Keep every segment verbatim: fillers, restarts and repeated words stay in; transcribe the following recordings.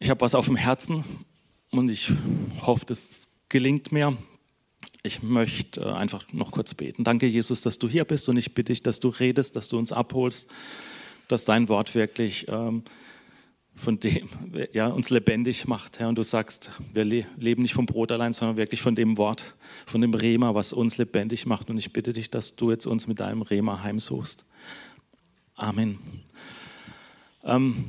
Ich habe was auf dem Herzen und ich hoffe, das gelingt mir. Ich möchte einfach noch kurz beten. Danke, Jesus, dass du hier bist und ich bitte dich, dass du redest, dass du uns abholst, dass dein Wort wirklich ähm, von dem, ja, uns lebendig macht, Herr. Und du sagst, wir le- leben nicht vom Brot allein, sondern wirklich von dem Wort, von dem Rema, was uns lebendig macht. Und ich bitte dich, dass du jetzt uns mit deinem Rema heimsuchst. Amen. Ähm,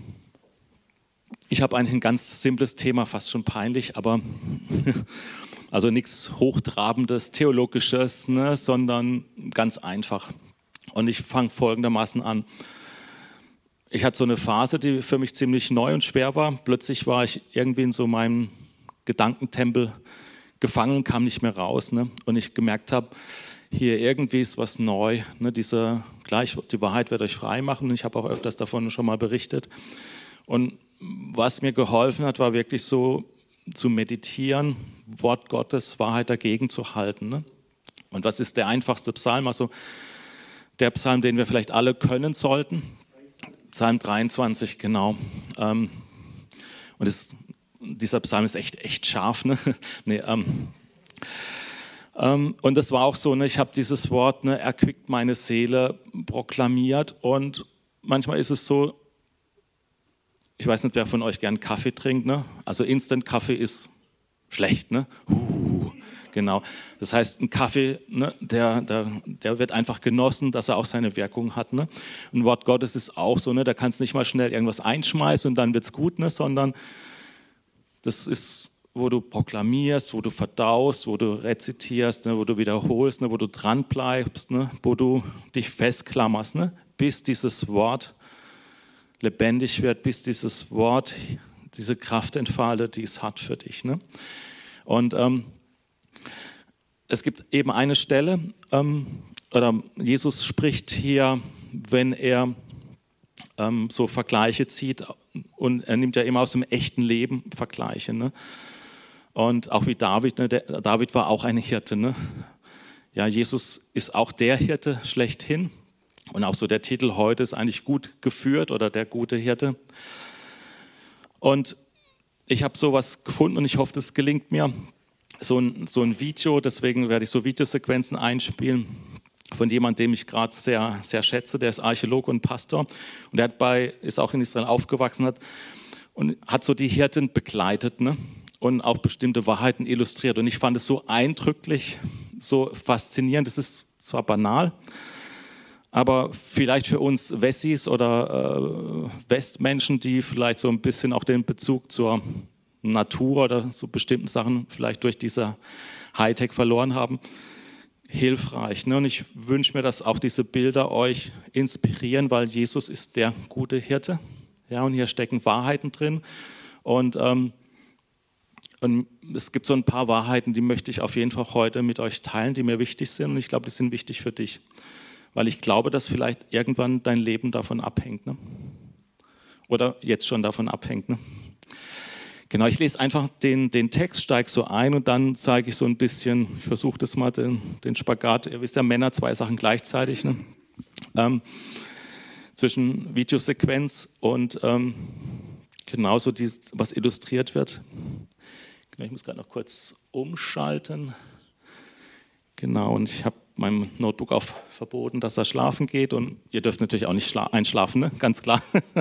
ich habe eigentlich ein ganz simples Thema, fast schon peinlich, aber also nichts Hochtrabendes, Theologisches, ne, sondern ganz einfach. Und ich fange folgendermaßen an. Ich hatte so eine Phase, die für mich ziemlich neu und schwer war. Plötzlich war ich irgendwie in so meinem Gedankentempel gefangen und kam nicht mehr raus. Ne? Und ich gemerkt habe, hier irgendwie ist was neu. Ne? Diese, gleich, die Wahrheit wird euch frei machen. Und ich habe auch öfters davon schon mal berichtet. Und was mir geholfen hat, war wirklich so zu meditieren, Wort Gottes, Wahrheit dagegen zu halten. Ne? Und was ist der einfachste Psalm? Also der Psalm, den wir vielleicht alle können sollten. Psalm dreiundzwanzig, genau. Und das, dieser Psalm ist echt, echt scharf. Ne? nee, ähm, ähm, und das war auch so, ne? Ich habe dieses Wort, ne, erquickt meine Seele, proklamiert. Und manchmal ist es so, ich weiß nicht, wer von euch gern Kaffee trinkt. Ne? Also Instant-Kaffee ist schlecht. Ne? Uh, genau. Das heißt, ein Kaffee, ne, der, der, der wird einfach genossen, dass er auch seine Wirkung hat. Ne? Ein Wort Gottes ist auch so, ne? Da kannst du nicht mal schnell irgendwas einschmeißen und dann wird es gut, ne? Sondern das ist, wo du proklamierst, wo du verdaust, wo du rezitierst, ne? Wo du wiederholst, ne? Wo du dranbleibst, ne? Wo du dich festklammerst, ne? Bis dieses Wort lebendig wird, bis dieses Wort diese Kraft entfaltet, die es hat für dich. Ne? Und ähm, es gibt eben eine Stelle, ähm, oder Jesus spricht hier, wenn er ähm, so Vergleiche zieht, und er nimmt ja immer aus dem echten Leben Vergleiche. Ne? Und auch wie David, ne? Der, David war auch ein Hirte. Ne? Ja, Jesus ist auch der Hirte schlechthin. Und auch so der Titel heute ist eigentlich gut geführt oder der gute Hirte. Und ich habe sowas gefunden und ich hoffe, das gelingt mir. So ein, so ein Video, deswegen werde ich so Videosequenzen einspielen von jemandem, den ich gerade sehr, sehr schätze. Der ist Archäologe und Pastor und der hat bei, ist auch in Israel aufgewachsen hat und hat so die Hirten begleitet, ne? Und auch bestimmte Wahrheiten illustriert. Und ich fand es so eindrücklich, so faszinierend. Das ist zwar banal, aber vielleicht für uns Wessis oder äh, Westmenschen, die vielleicht so ein bisschen auch den Bezug zur Natur oder so bestimmten Sachen vielleicht durch diese Hightech verloren haben, hilfreich. Ne? Und ich wünsche mir, dass auch diese Bilder euch inspirieren, weil Jesus ist der gute Hirte. Ja, und hier stecken Wahrheiten drin. Und, ähm, und es gibt so ein paar Wahrheiten, die möchte ich auf jeden Fall heute mit euch teilen, die mir wichtig sind. Und ich glaube, die sind wichtig für dich. Weil ich glaube, dass vielleicht irgendwann dein Leben davon abhängt. Ne? Oder jetzt schon davon abhängt. Ne? Genau, ich lese einfach den, den Text, steige so ein und dann zeige ich so ein bisschen, ich versuche das mal, den, den Spagat. Ihr wisst ja, Männer, zwei Sachen gleichzeitig. Ne? Ähm, zwischen Videosequenz und ähm, genauso, dies, was illustriert wird. Ich muss gerade noch kurz umschalten. Genau, und ich habe meinem Notebook auch verboten, dass er schlafen geht. Und ihr dürft natürlich auch nicht schla- einschlafen, ne? Ganz klar.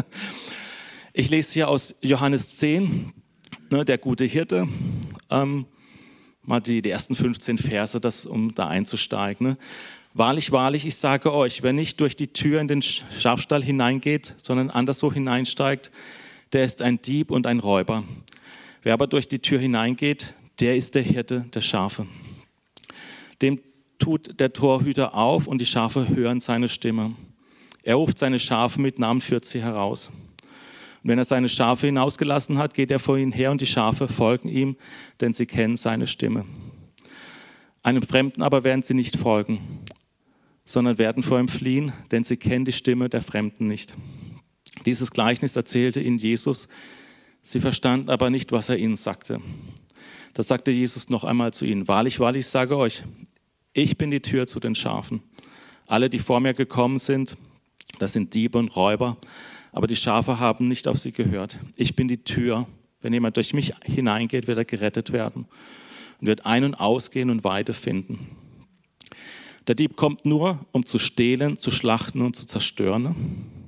Ich lese hier aus Johannes zehn, ne, der gute Hirte. Ähm, mal die, die ersten fünfzehn Verse, das, um da einzusteigen. Ne? Wahrlich, wahrlich, ich sage euch, wer nicht durch die Tür in den Schafstall hineingeht, sondern anderswo hineinsteigt, der ist ein Dieb und ein Räuber. Wer aber durch die Tür hineingeht, der ist der Hirte der Schafe. Dem tut der Torhüter auf und die Schafe hören seine Stimme. Er ruft seine Schafe mit Namen, führt sie heraus. Und wenn er seine Schafe hinausgelassen hat, geht er vor ihnen her und die Schafe folgen ihm, denn sie kennen seine Stimme. Einem Fremden aber werden sie nicht folgen, sondern werden vor ihm fliehen, denn sie kennen die Stimme der Fremden nicht. Dieses Gleichnis erzählte ihnen Jesus. Sie verstanden aber nicht, was er ihnen sagte. Da sagte Jesus noch einmal zu ihnen, wahrlich, wahrlich, ich sage euch, ich bin die Tür zu den Schafen. Alle, die vor mir gekommen sind, das sind Diebe und Räuber, aber die Schafe haben nicht auf sie gehört. Ich bin die Tür Wenn jemand durch mich hineingeht, wird er gerettet werden und wird ein- und ausgehen und Weide finden. Der Dieb kommt nur, um zu stehlen, zu schlachten und zu zerstören.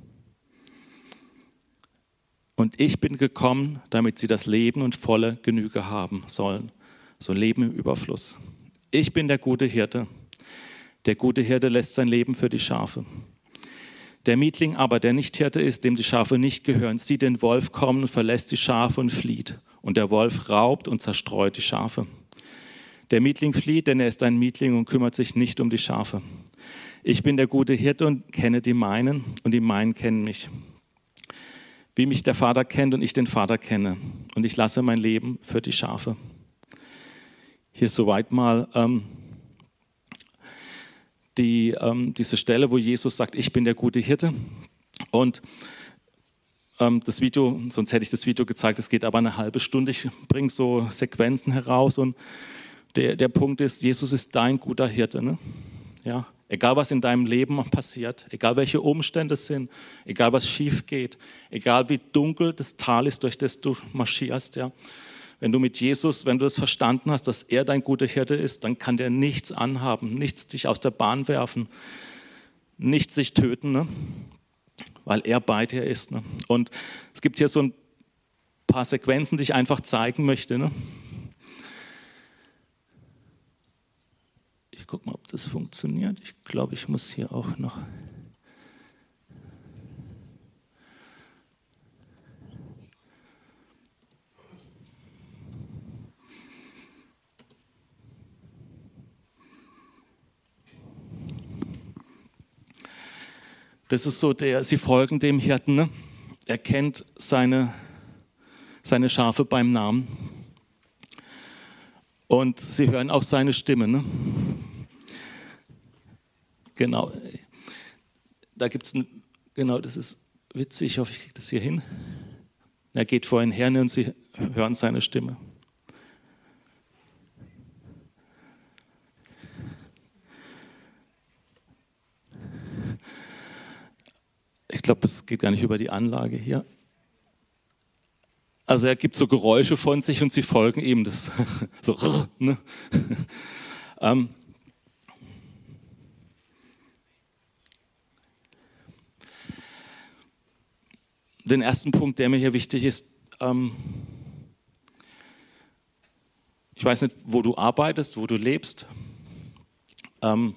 Und ich bin gekommen, damit sie das Leben und volle Genüge haben sollen. So Leben im Überfluss. Ich bin der gute Hirte. Der gute Hirte lässt sein Leben für die Schafe. Der Mietling aber, der nicht Hirte ist, dem die Schafe nicht gehören, sieht den Wolf kommen und verlässt die Schafe und flieht. Und der Wolf raubt und zerstreut die Schafe. Der Mietling flieht, denn er ist ein Mietling und kümmert sich nicht um die Schafe. Ich bin der gute Hirte und kenne die meinen und die meinen kennen mich. Wie mich der Vater kennt und ich den Vater kenne. Und ich lasse mein Leben für die Schafe. Hier ist soweit mal ähm, die, ähm, diese Stelle, wo Jesus sagt, ich bin der gute Hirte. Und ähm, das Video, sonst hätte ich das Video gezeigt, es geht aber eine halbe Stunde. Ich bringe so Sequenzen heraus und Der, der Punkt ist, Jesus ist dein guter Hirte. Ne? Ja, egal was in deinem Leben passiert, egal welche Umstände es sind, egal was schief geht, egal wie dunkel das Tal ist, durch das du marschierst. Ja? Wenn du mit Jesus, wenn du das verstanden hast, dass er dein guter Hirte ist, dann kann der nichts anhaben, nichts dich aus der Bahn werfen, nichts dich töten, ne? Weil er bei dir ist. Ne? Und es gibt hier so ein paar Sequenzen, die ich einfach zeigen möchte. Ne? Ich gucke mal, ob das funktioniert. Ich glaube, ich muss hier auch noch... Das ist so, der, sie folgen dem Hirten. Ne? Er kennt seine, seine Schafe beim Namen. Und sie hören auch seine Stimme. Ne? Genau. Da gibt es ein, genau, das ist witzig, ich hoffe, ich kriege das hier hin. Er geht vor ihnen her und sie hören seine Stimme. Ich glaube, das geht gar nicht über die Anlage hier. Also er gibt so Geräusche von sich und sie folgen ihm. Das so, ne? ähm, den ersten Punkt, der mir hier wichtig ist, ähm, ich weiß nicht, wo du arbeitest, wo du lebst. Ähm,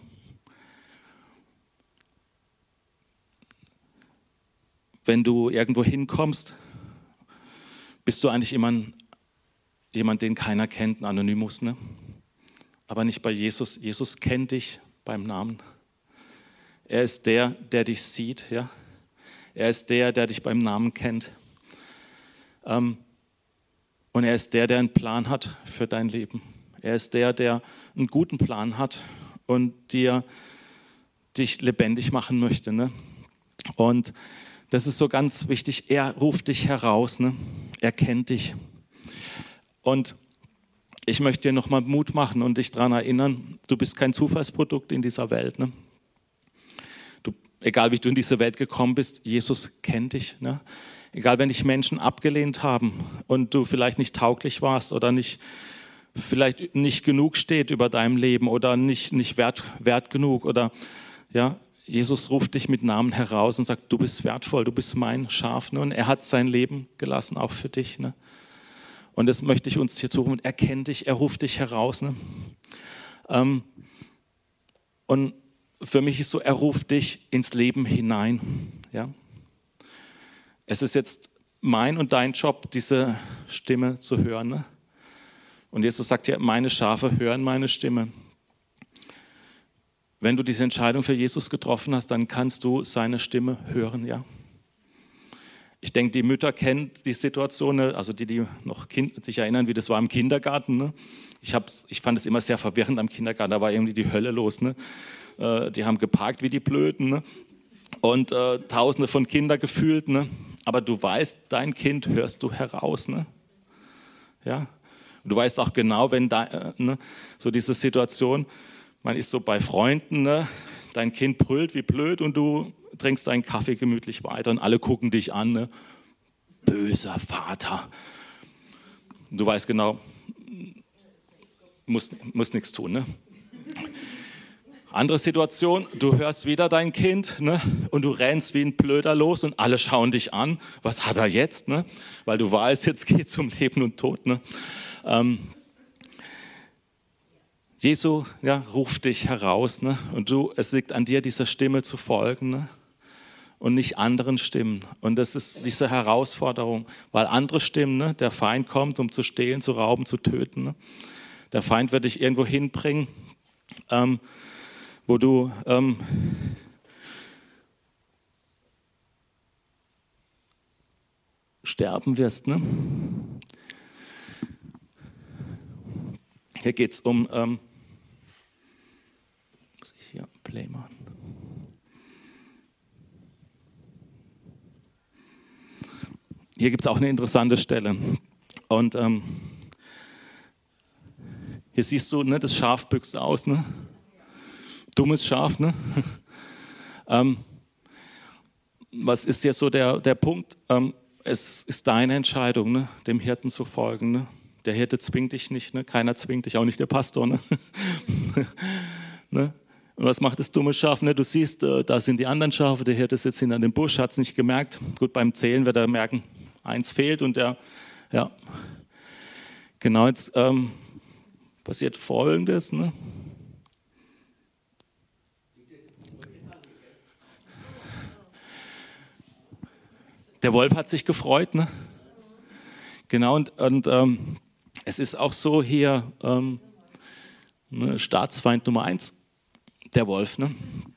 wenn du irgendwo hinkommst, bist du eigentlich immer jemand, den keiner kennt, ein Anonymus, ne? Aber nicht bei Jesus. Jesus kennt dich beim Namen. Er ist der, der dich sieht, ja. Er ist der, der dich beim Namen kennt. Ähm, und er ist der, der einen Plan hat für dein Leben. Er ist der, der einen guten Plan hat und dir dich lebendig machen möchte, ne? Und das ist so ganz wichtig. Er ruft dich heraus, ne? Er kennt dich. Und ich möchte dir nochmal Mut machen und dich daran erinnern, du bist kein Zufallsprodukt in dieser Welt, ne? Du, egal wie du in diese Welt gekommen bist, Jesus kennt dich, ne? Egal, wenn dich Menschen abgelehnt haben und du vielleicht nicht tauglich warst oder nicht, vielleicht nicht genug steht über deinem Leben oder nicht, nicht wert, wert genug oder ja, Jesus ruft dich mit Namen heraus und sagt, du bist wertvoll, du bist mein Schaf. Ne? Und er hat sein Leben gelassen, auch für dich. Ne? Und das möchte ich uns hier zurufen. Er kennt dich, er ruft dich heraus. Ne? Ähm, und für mich ist so, er ruft dich ins Leben hinein. Ja? Es ist jetzt mein und dein Job, diese Stimme zu hören. Ne? Und Jesus sagt ja, meine Schafe hören meine Stimme. Wenn du diese Entscheidung für Jesus getroffen hast, dann kannst du seine Stimme hören, ja. Ich denke, die Mütter kennen die Situation, also die, die noch kind, sich erinnern, wie das war im Kindergarten. Ne? Ich, hab's, ich fand es immer sehr verwirrend am Kindergarten, da war irgendwie die Hölle los. Ne? Äh, die haben geparkt wie die Blöden, ne? Und äh, Tausende von Kindern gefühlt. Ne? Aber du weißt, dein Kind hörst du heraus. Ne? Ja? Und du weißt auch genau, wenn da, äh, ne? so diese Situation, man ist so bei Freunden, ne? Dein Kind brüllt wie blöd und du trinkst deinen Kaffee gemütlich weiter und alle gucken dich an. Ne? Böser Vater. Du weißt genau, musst, musst nichts tun. Ne? Andere Situation, du hörst wieder dein Kind, ne? Und du rennst wie ein Blöder los und alle schauen dich an. Was hat er jetzt? Ne? Weil du weißt, jetzt geht es um Leben und Tod. Ne? Ähm, Jesu ja, ruft dich heraus, ne? Und du, es liegt an dir, dieser Stimme zu folgen, ne? Und nicht anderen Stimmen. Und das ist diese Herausforderung, weil andere Stimmen, ne? Der Feind kommt, um zu stehlen, zu rauben, zu töten. Ne? Der Feind wird dich irgendwo hinbringen, ähm, wo du ähm, sterben wirst. Ne? Hier geht es um... Ähm, Hier, Play machen. Hier gibt es auch eine interessante Stelle. Und ähm, hier siehst du, ne, das Schaf büchst aus. Ne? Dummes Schaf. Ne? ähm, was ist jetzt so der, der Punkt? Ähm, es ist deine Entscheidung, ne, dem Hirten zu folgen. Ne? Der Hirte zwingt dich nicht. Ne? Keiner zwingt dich, auch nicht der Pastor. Ne? ne? Und was macht das dumme Schaf? Ne? Du siehst, äh, da sind die anderen Schafe, der Hirte sitzt hinter dem Busch, hat es nicht gemerkt. Gut, beim Zählen wird er merken, eins fehlt und der, ja. Genau, jetzt ähm, passiert Folgendes. Ne? Der Wolf hat sich gefreut. Ne? Genau, und, und ähm, es ist auch so hier, ähm, ne, Staatsfeind Nummer eins. Der Wolf, ne?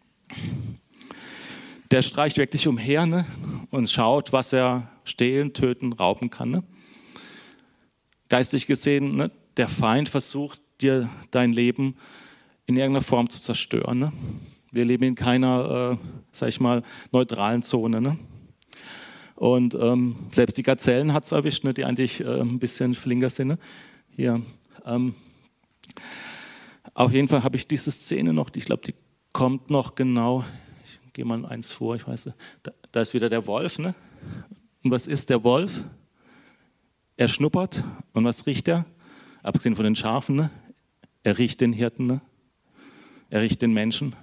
Der streicht wirklich umher, ne? Und schaut, was er stehlen, töten, rauben kann. Ne? Geistlich gesehen, ne? Der Feind versucht dir dein Leben in irgendeiner Form zu zerstören. Ne? Wir leben in keiner, äh, sag ich mal, neutralen Zone. Ne? Und ähm, selbst die Gazellen hat es erwischt, ne? Die eigentlich äh, ein bisschen flinker sind. Ne? Hier, ähm, Auf jeden Fall habe ich diese Szene noch, ich glaube, die kommt noch genau, ich gehe mal eins vor, ich weiß nicht, da, da ist wieder der Wolf. Ne? Und was ist der Wolf? Er schnuppert und was riecht er? Abgesehen von den Schafen, ne? Er riecht den Hirten, ne? Er riecht den Menschen.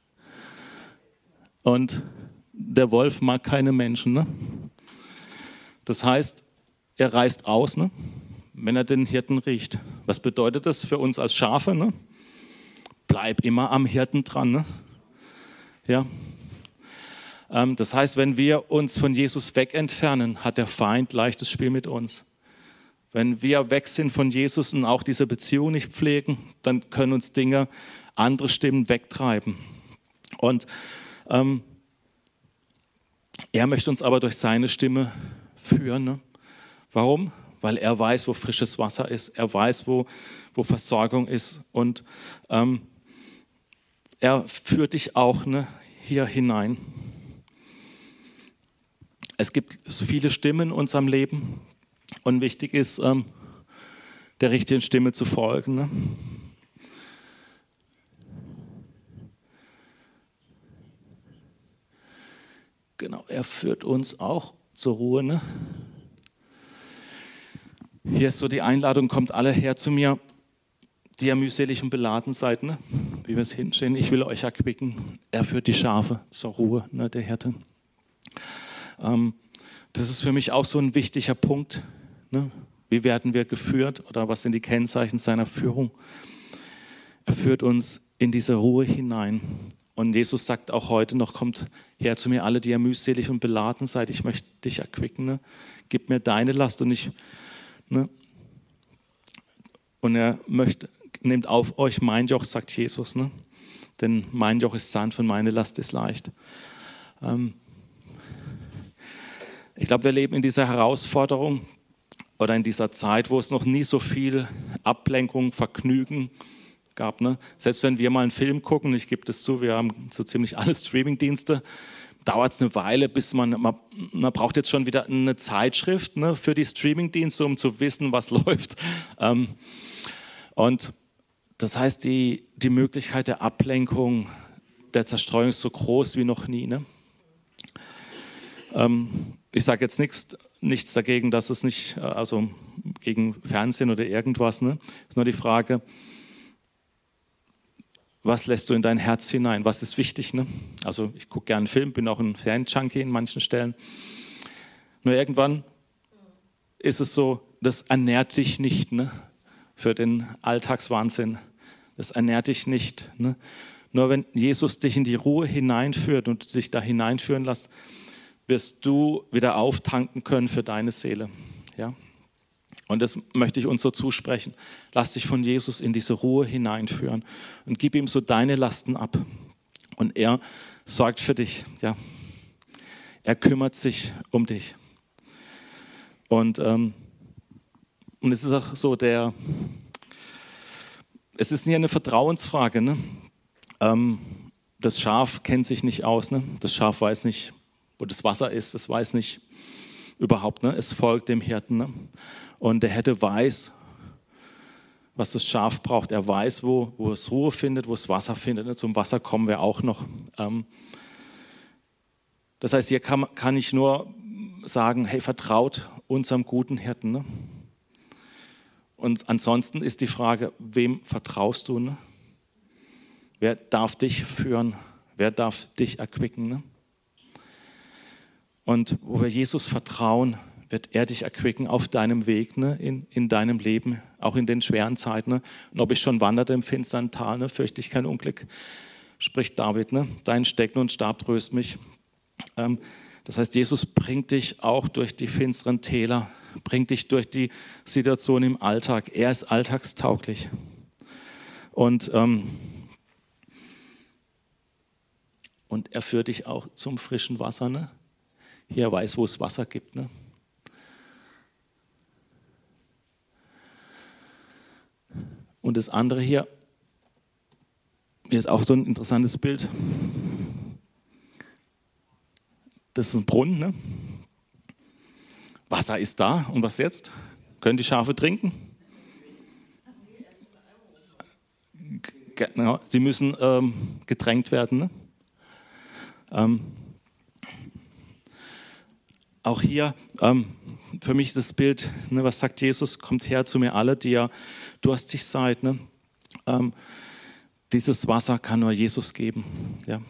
Und der Wolf mag keine Menschen. Ne? Das heißt, er reißt aus, ne? Wenn er den Hirten riecht. Was bedeutet das für uns als Schafe? Ne? Bleib immer am Hirten dran. Ne? Ja. Ähm, das heißt, wenn wir uns von Jesus weg entfernen, hat der Feind leichtes Spiel mit uns. Wenn wir weg sind von Jesus und auch diese Beziehung nicht pflegen, dann können uns Dinge, andere Stimmen wegtreiben. Und ähm, er möchte uns aber durch seine Stimme führen. Ne? Warum? Weil er weiß, wo frisches Wasser ist. Er weiß, wo, wo Versorgung ist. Und ähm, er führt dich auch, ne, hier hinein. Es gibt so viele Stimmen in unserem Leben. Und wichtig ist, ähm, der richtigen Stimme zu folgen. Ne? Genau, er führt uns auch zur Ruhe. Ne? Hier ist so die Einladung, kommt alle her zu mir, die ihr mühselig und beladen seid, ne? Wie wir es hinstehen. Ich will euch erquicken. Er führt die Schafe zur Ruhe, ne, der Hirte. Ähm, das ist für mich auch so ein wichtiger Punkt. Ne? Wie werden wir geführt oder was sind die Kennzeichen seiner Führung? Er führt uns in diese Ruhe hinein. Und Jesus sagt auch heute noch, kommt her zu mir alle, die ihr mühselig und beladen seid. Ich möchte dich erquicken. Ne? Gib mir deine Last und ich... Ne? Und er möchte, nehmt auf euch mein Joch, sagt Jesus. Ne? Denn mein Joch ist sanft und meine Last ist leicht. Ähm ich glaube, wir leben in dieser Herausforderung oder in dieser Zeit, wo es noch nie so viel Ablenkung, Vergnügen gab. Ne? Selbst wenn wir mal einen Film gucken, ich gebe das zu, wir haben so ziemlich alle Streamingdienste, dauert es eine Weile, bis man, man, man braucht jetzt schon wieder eine Zeitschrift, ne, für die Streamingdienste, um zu wissen, was läuft. Ähm, und das heißt, die, die Möglichkeit der Ablenkung, der Zerstreuung ist so groß wie noch nie. Ne? Ähm, ich sage jetzt nichts nichts dagegen, dass es nicht, also gegen Fernsehen oder irgendwas, ne? Ist nur die Frage, was lässt du in dein Herz hinein? Was ist wichtig, ne? Also ich gucke gerne einen Film, bin auch ein Fan-Junkie in manchen Stellen. Nur irgendwann ist es so, das ernährt dich nicht, ne? Für den Alltagswahnsinn. Das ernährt dich nicht, ne? Nur wenn Jesus dich in die Ruhe hineinführt und dich da hineinführen lässt, wirst du wieder auftanken können für deine Seele. Ja? Und das möchte ich uns so zusprechen. Lass dich von Jesus in diese Ruhe hineinführen und gib ihm so deine Lasten ab. Und er sorgt für dich. Ja? Er kümmert sich um dich. Und, ähm, und es ist auch so, der, es ist nicht eine Vertrauensfrage, ne? Das Schaf kennt sich nicht aus. Ne? Das Schaf weiß nicht, wo das Wasser ist. Es weiß nicht überhaupt. Ne? Es folgt dem Hirten. Ne? Und der Hirte weiß, was das Schaf braucht. Er weiß, wo, wo es Ruhe findet, wo es Wasser findet. Ne? Zum Wasser kommen wir auch noch. Ähm das heißt, hier kann, kann ich nur sagen, hey, vertraut unserem guten Hirten. Ne? Und ansonsten ist die Frage, wem vertraust du? Ne? Wer darf dich führen? Wer darf dich erquicken? Ne? Und wo wir Jesus vertrauen, wird er dich erquicken auf deinem Weg, ne? in, in deinem Leben, auch in den schweren Zeiten. Ne? Und ob ich schon wanderte im finstern Tal, ne? Fürchte ich kein Unglück, spricht David. Ne? Dein Stecken und Stab tröst mich. Ähm, das heißt, Jesus bringt dich auch durch die finsteren Täler, bringt dich durch die Situation im Alltag. Er ist alltagstauglich. Und ähm, Und er führt dich auch zum frischen Wasser. Ne? Hier er weiß, wo es Wasser gibt. Ne? Und das andere hier, hier ist auch so ein interessantes Bild. Das ist ein Brunnen. Ne? Wasser ist da. Und was jetzt? Können die Schafe trinken? Genau. Sie müssen ähm, getränkt werden. Ne? Ähm, auch hier, ähm, für mich ist das Bild, ne, was sagt Jesus, kommt her zu mir alle, die ihr durstig seid. Ne? Ähm, dieses Wasser kann nur Jesus geben. Ja?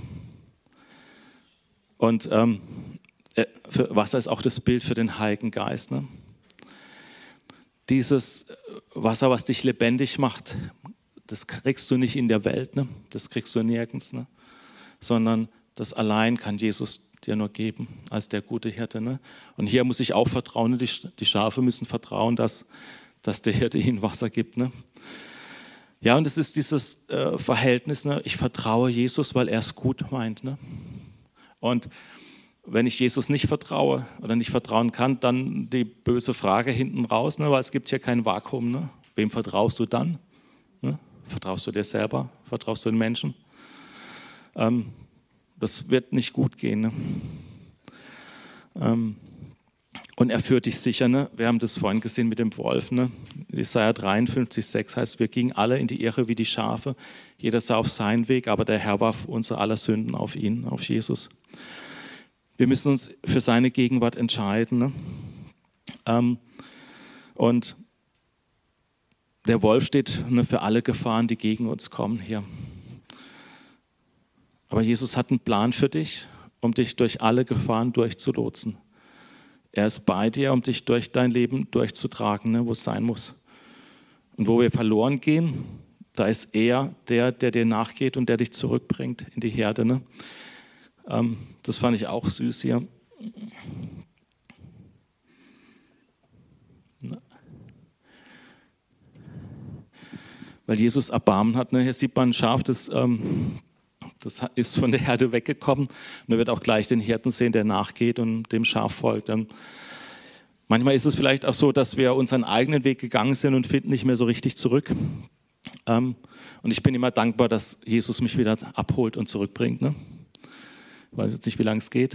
Und ähm, für Wasser ist auch das Bild für den Heiligen Geist. Ne? Dieses Wasser, was dich lebendig macht, das kriegst du nicht in der Welt, ne? Das kriegst du nirgends, ne? Sondern das allein kann Jesus dir nur geben, als der gute Hirte. Ne? Und hier muss ich auch vertrauen, die, die Schafe müssen vertrauen, dass, dass der Hirte ihnen Wasser gibt. Ne? Ja, und es ist dieses äh, Verhältnis, ne? Ich vertraue Jesus, weil er es gut meint. Ne? Und wenn ich Jesus nicht vertraue oder nicht vertrauen kann, dann die böse Frage hinten raus, ne? Weil es gibt hier kein Vakuum. Ne? Wem vertraust du dann? Ne? Vertraust du dir selber? Vertraust du den Menschen? Ähm, Das wird nicht gut gehen. Ne? Ähm, und er führt dich sicher. Ne? Wir haben das vorhin gesehen mit dem Wolf. Ne? Jesaja dreiundfünfzig, sechs heißt, wir gingen alle in die Irre wie die Schafe. Jeder sah auf seinen Weg, aber der Herr warf unsere aller Sünden auf ihn, auf Jesus. Wir müssen uns für seine Gegenwart entscheiden. Ne? Ähm, und der Wolf steht, ne, für alle Gefahren, die gegen uns kommen hier. Aber Jesus hat einen Plan für dich, um dich durch alle Gefahren durchzulotsen. Er ist bei dir, um dich durch dein Leben durchzutragen, ne, wo es sein muss. Und wo wir verloren gehen, da ist er der, der dir nachgeht und der dich zurückbringt in die Herde. Ne? Ähm, das fand ich auch süß hier. Weil Jesus Erbarmen hat. Ne? Hier sieht man ein Schaf, das... Ähm, Das ist von der Herde weggekommen und er wird auch gleich den Hirten sehen, der nachgeht und dem Schaf folgt. Und manchmal ist es vielleicht auch so, dass wir unseren eigenen Weg gegangen sind und finden nicht mehr so richtig zurück. Und ich bin immer dankbar, dass Jesus mich wieder abholt und zurückbringt. Ne? Ich weiß jetzt nicht, wie lange es geht.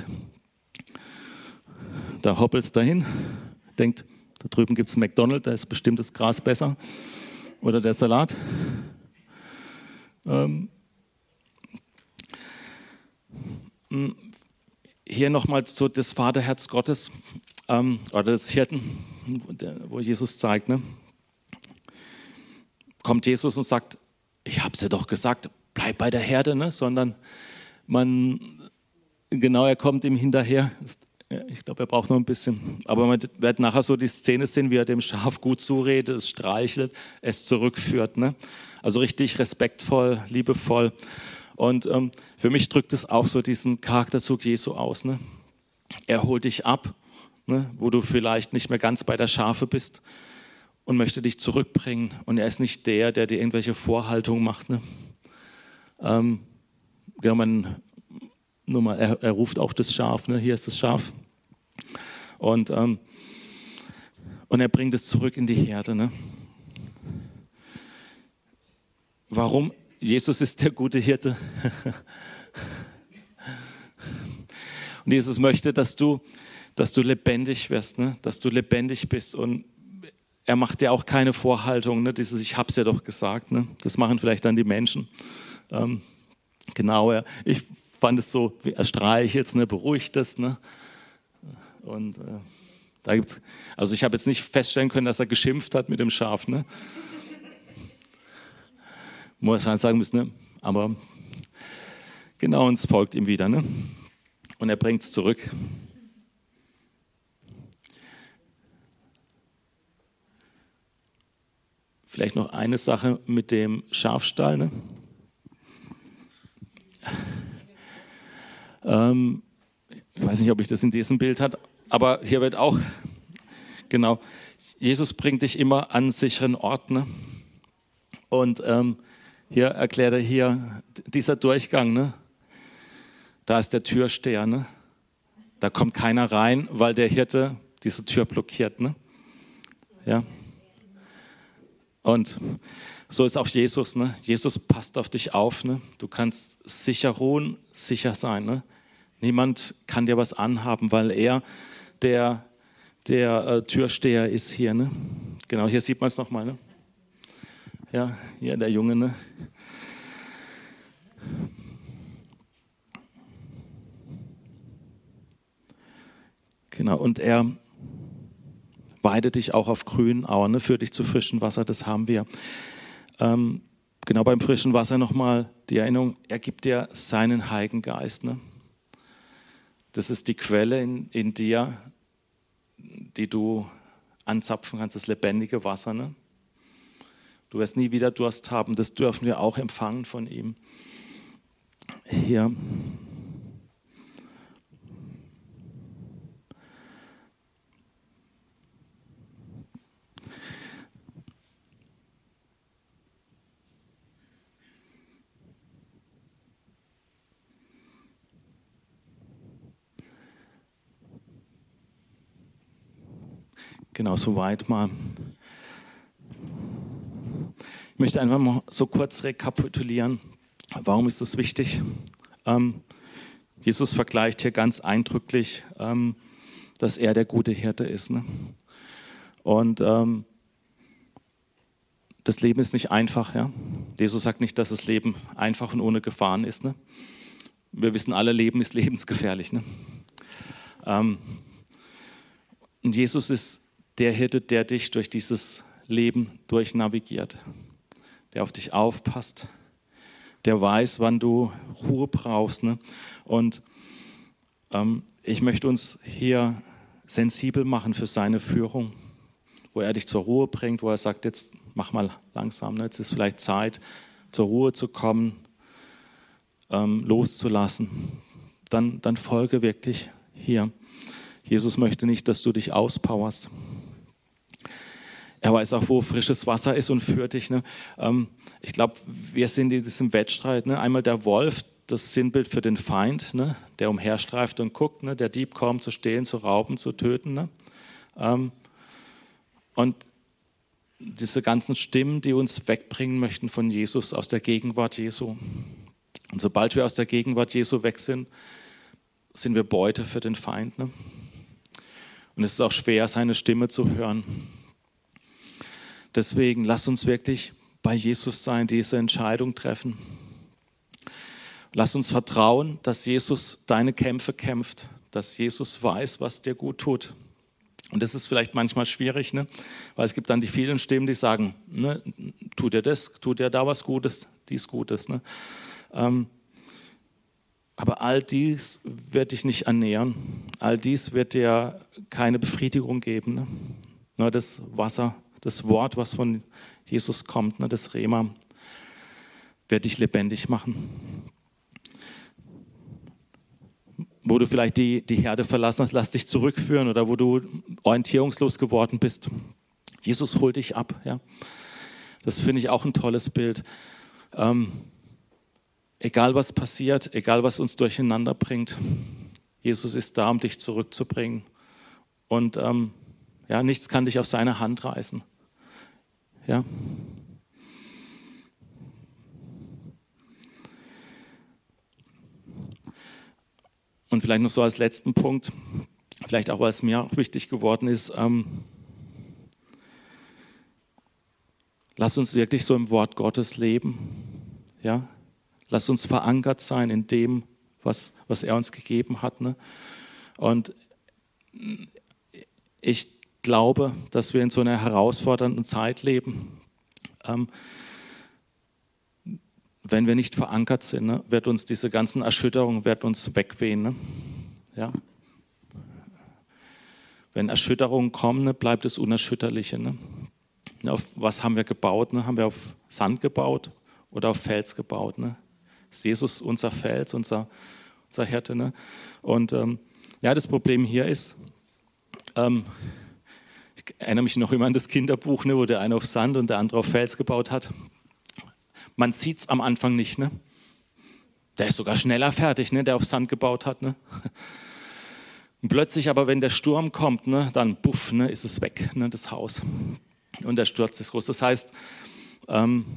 Da hoppelt es dahin, denkt, da drüben gibt es einen McDonald's, da ist bestimmt das Gras besser oder der Salat. Ähm, Hier nochmal so das Vaterherz Gottes. ähm, oder des Hirten, wo Jesus zeigt, ne? Kommt Jesus und sagt, ich habe es dir doch gesagt, bleib bei der Herde, ne? Sondern man, genau, er kommt ihm hinterher. Ich glaube, er braucht noch ein bisschen. Aber man wird nachher so die Szene sehen, wie er dem Schaf gut zuredet, es streichelt, es zurückführt. Ne? Also richtig respektvoll, liebevoll. Und ähm, für mich drückt es auch so diesen Charakterzug Jesu aus. Ne? Er holt dich ab, ne? Wo du vielleicht nicht mehr ganz bei der Schafe bist und möchte dich zurückbringen. Und er ist nicht der, der dir irgendwelche Vorhaltungen macht. Ne? Ähm, genau, man... Nur mal, er, er ruft auch das Schaf, ne? Hier ist das Schaf. Und, ähm, und er bringt es zurück in die Herde. Ne? Warum? Jesus ist der gute Hirte. Und Jesus möchte, dass du, dass du lebendig wirst, ne? Dass du lebendig bist. Und er macht dir auch keine Vorhaltung, ne? Dieses, ich hab's ja doch gesagt. Ne? Das machen vielleicht dann die Menschen. Ähm, genau, ja. Ich fand es so, er streichelt, ne, beruhigt es. Ne? Und äh, da gibt's, also ich habe jetzt nicht feststellen können, dass er geschimpft hat mit dem Schaf. Ne? Muss man sagen müssen, ne? Aber genau, und es folgt ihm wieder. Ne? Und er bringt es zurück. Vielleicht noch eine Sache mit dem Schafstall. Ne? Ähm, ich weiß nicht, ob ich das in diesem Bild hat, aber hier wird auch, genau, Jesus bringt dich immer an sicheren Orten. Ne? Und ähm, hier erklärt er hier, dieser Durchgang, ne? Da ist der Türsteher, ne? Da kommt keiner rein, weil der Hirte diese Tür blockiert. Ne? Ja. Und so ist auch Jesus. Ne? Jesus passt auf dich auf. Ne? Du kannst sicher ruhen, sicher sein. Ne? Niemand kann dir was anhaben, weil er der, der äh, Türsteher ist hier. Ne? Genau, hier sieht man es nochmal. Ne? Ja, hier der Junge. Ne? Genau, und er weidet dich auch auf grünen Auen, ne? Führt dich zu frischem Wasser, das haben wir. Ähm, genau, beim frischen Wasser nochmal die Erinnerung, er gibt dir seinen Heiligen Geist. Ne? Das ist die Quelle in, in dir, die du anzapfen kannst, das lebendige Wasser. Ne? Du wirst nie wieder Durst haben, das dürfen wir auch empfangen von ihm. Hier. Genau, soweit mal. Ich möchte einfach mal so kurz rekapitulieren. Warum ist das wichtig? Ähm, Jesus vergleicht hier ganz eindrücklich, ähm, dass er der gute Hirte ist. Ne? Und ähm, das Leben ist nicht einfach. Ja? Jesus sagt nicht, dass das Leben einfach und ohne Gefahren ist. Ne? Wir wissen alle, Leben ist lebensgefährlich. Ne? Ähm, und Jesus ist der Hirte, der dich durch dieses Leben durchnavigiert, der auf dich aufpasst, der weiß, wann du Ruhe brauchst. Ne? Und ähm, ich möchte uns hier sensibel machen für seine Führung, wo er dich zur Ruhe bringt, wo er sagt, jetzt mach mal langsam, ne? Jetzt ist vielleicht Zeit, zur Ruhe zu kommen, ähm, loszulassen. Dann, dann folge wirklich hier. Jesus möchte nicht, dass du dich auspowerst. Er weiß auch, wo frisches Wasser ist und führt dich. Ne? Ähm, ich glaube, wir sind in diesem Wettstreit. Ne? Einmal der Wolf, das Sinnbild für den Feind, ne? Der umherstreift und guckt. Ne? Der Dieb kommt zu stehlen, zu rauben, zu töten. Ne? Ähm, und diese ganzen Stimmen, die uns wegbringen möchten von Jesus, aus der Gegenwart Jesu. Und sobald wir aus der Gegenwart Jesu weg sind, sind wir Beute für den Feind. Ne? Und es ist auch schwer, seine Stimme zu hören. Deswegen lass uns wirklich bei Jesus sein, diese Entscheidung treffen. Lass uns vertrauen, dass Jesus deine Kämpfe kämpft, dass Jesus weiß, was dir gut tut. Und das ist vielleicht manchmal schwierig, ne? Weil es gibt dann die vielen Stimmen, die sagen, ne, tu dir das, tu dir da was Gutes, dies Gutes. Ne? Ähm, aber all dies wird dich nicht ernähren. All dies wird dir keine Befriedigung geben. Ne? Nur das Wasser, das Wort, was von Jesus kommt, ne, das Rema, wird dich lebendig machen. Wo du vielleicht die, die Herde verlassen hast, lass dich zurückführen, oder wo du orientierungslos geworden bist. Jesus holt dich ab. Ja? Das finde ich auch ein tolles Bild. Ähm, egal was passiert, egal was uns durcheinander bringt, Jesus ist da, um dich zurückzubringen. Und ähm, ja, nichts kann dich aus seiner Hand reißen. Ja. Und vielleicht noch so als letzten Punkt, vielleicht auch, weil es mir auch wichtig geworden ist, ähm, lass uns wirklich so im Wort Gottes leben. Ja? Lass uns verankert sein in dem, was, was er uns gegeben hat. Ne? Und ich glaube, dass wir in so einer herausfordernden Zeit leben. Ähm, Wenn wir nicht verankert sind, ne, wird uns diese ganzen Erschütterungen wird uns wegwehen. Ne? Ja. Wenn Erschütterungen kommen, ne, bleibt das Unerschütterliche. Ne? Auf was haben wir gebaut? Ne? Haben wir auf Sand gebaut oder auf Fels gebaut? Ne? Ist Jesus unser Fels, unser, unser Hirte? Ne? Und ähm, ja, das Problem hier ist, ähm, ich erinnere mich noch immer an das Kinderbuch, ne, wo der eine auf Sand und der andere auf Fels gebaut hat. Man sieht es am Anfang nicht. Ne? Der ist sogar schneller fertig, ne, der auf Sand gebaut hat. Ne? Und plötzlich aber, wenn der Sturm kommt, ne, dann buff, ne, ist es weg, ne, das Haus. Und der Sturz ist groß. Das heißt, ähm,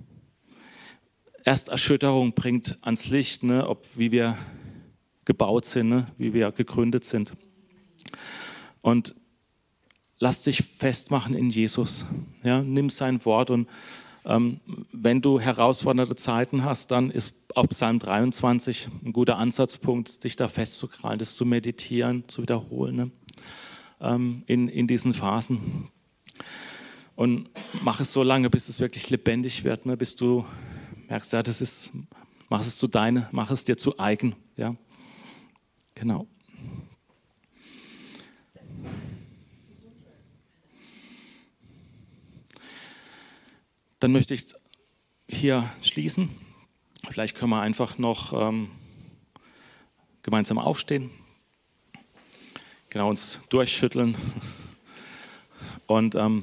erst Erschütterung bringt ans Licht, ne, ob, wie wir gebaut sind, ne, wie wir gegründet sind. Und lass dich festmachen in Jesus. Ja? Nimm sein Wort und Ähm, wenn du herausfordernde Zeiten hast, dann ist auch Psalm dreiundzwanzig ein guter Ansatzpunkt, dich da festzukrallen, das zu meditieren, zu wiederholen, ne? ähm, in, in diesen Phasen. Und mach es so lange, bis es wirklich lebendig wird, ne? Bis du merkst, ja, das ist, mach es zu deine, mach es dir zu eigen. Ja? Genau. Dann möchte ich hier schließen. Vielleicht können wir einfach noch ähm, gemeinsam aufstehen, genau, uns durchschütteln. Und ähm,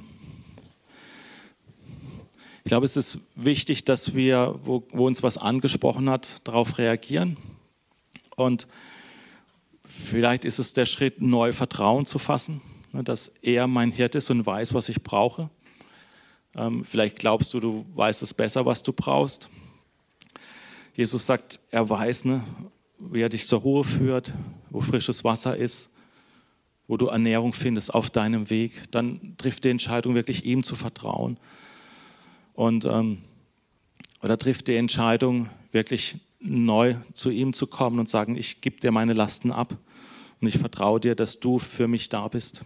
ich glaube, es ist wichtig, dass wir, wo, wo uns was angesprochen hat, darauf reagieren. Und vielleicht ist es der Schritt, neu Vertrauen zu fassen, ne, dass er mein Hirte ist und weiß, was ich brauche. Ähm, vielleicht glaubst du, du weißt es besser, was du brauchst. Jesus sagt, er weiß, ne, wie er dich zur Ruhe führt, wo frisches Wasser ist, wo du Ernährung findest auf deinem Weg. Dann trifft die Entscheidung, wirklich ihm zu vertrauen. Und, ähm, oder trifft die Entscheidung, wirklich neu zu ihm zu kommen und sagen, ich gebe dir meine Lasten ab und ich vertraue dir, dass du für mich da bist.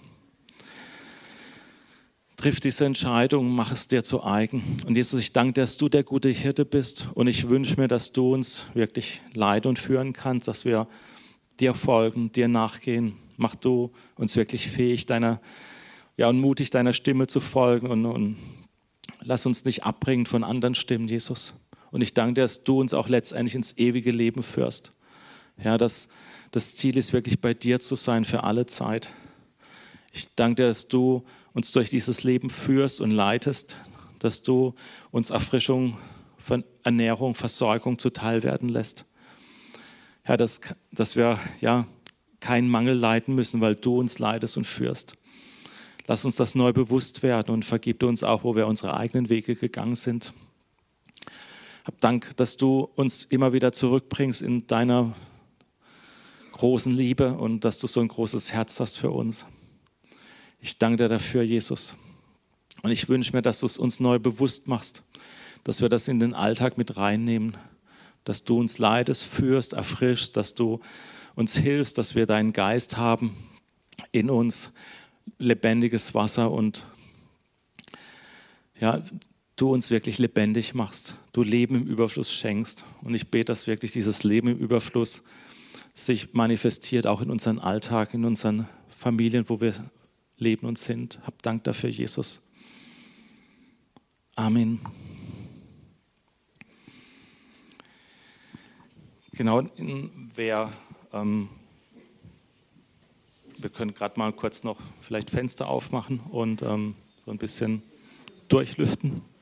Triff diese Entscheidung, mach es dir zu eigen. Und Jesus, ich danke dir, dass du der gute Hirte bist. Und ich wünsche mir, dass du uns wirklich leiten und führen kannst, dass wir dir folgen, dir nachgehen. Mach du uns wirklich fähig, deiner, ja, und mutig deiner Stimme zu folgen. Und, und lass uns nicht abbringen von anderen Stimmen, Jesus. Und ich danke dir, dass du uns auch letztendlich ins ewige Leben führst. Ja, dass das Ziel ist, wirklich bei dir zu sein für alle Zeit. Ich danke dir, dass du uns durch dieses Leben führst und leitest, dass du uns Erfrischung, Ernährung, Versorgung zuteil werden lässt. Herr, dass, dass wir ja keinen Mangel leiden müssen, weil du uns leitest und führst. Lass uns das neu bewusst werden und vergib uns auch, wo wir unsere eigenen Wege gegangen sind. Hab Dank, dass du uns immer wieder zurückbringst in deiner großen Liebe und dass du so ein großes Herz hast für uns. Ich danke dir dafür, Jesus. Und ich wünsche mir, dass du es uns neu bewusst machst, dass wir das in den Alltag mit reinnehmen, dass du uns leitest, führst, erfrischst, dass du uns hilfst, dass wir deinen Geist haben in uns. lebendiges Wasser und ja, du uns wirklich lebendig machst, du Leben im Überfluss schenkst. Und ich bete, dass wirklich dieses Leben im Überfluss sich manifestiert, auch in unseren Alltag, in unseren Familien, wo wir leben und sind. Hab Dank dafür, Jesus. Amen. Genau, wer, ähm, wir können gerade mal kurz noch vielleicht Fenster aufmachen und ähm, so ein bisschen durchlüften.